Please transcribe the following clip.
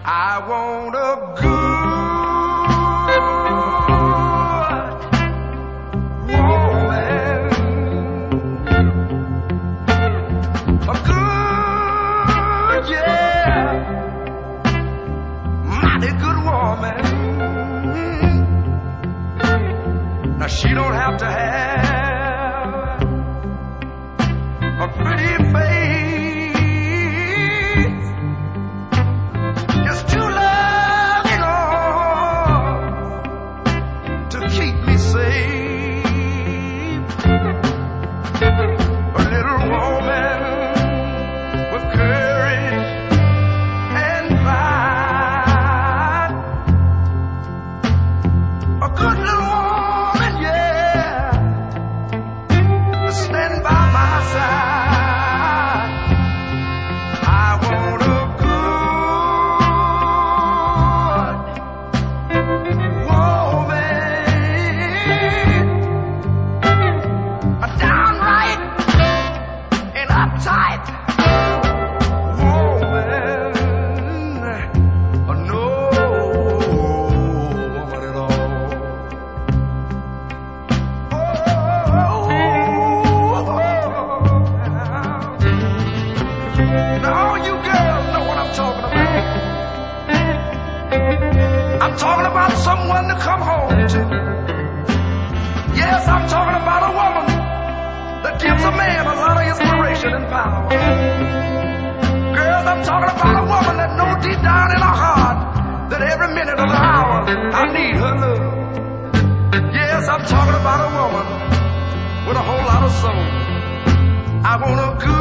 I want a good woman, a good, yeah, mighty good woman. Now she don't have to have a pretty face. Just to love you, Lord, to keep me safe. A little woman with courage and pride. A good little woman, yeah, to stand by my side. I want a tight woman, no woman at all. Now you girls know what I'm talking about. I'm talking about someone to come home to. Yes, I'm talking about a woman that gives a man a lot of inspiration and power. Girls, I'm talking about a woman that knows deep down in her heart that every minute of the hour I need her love. Yes, I'm talking about a woman with a whole lot of soul. I want a good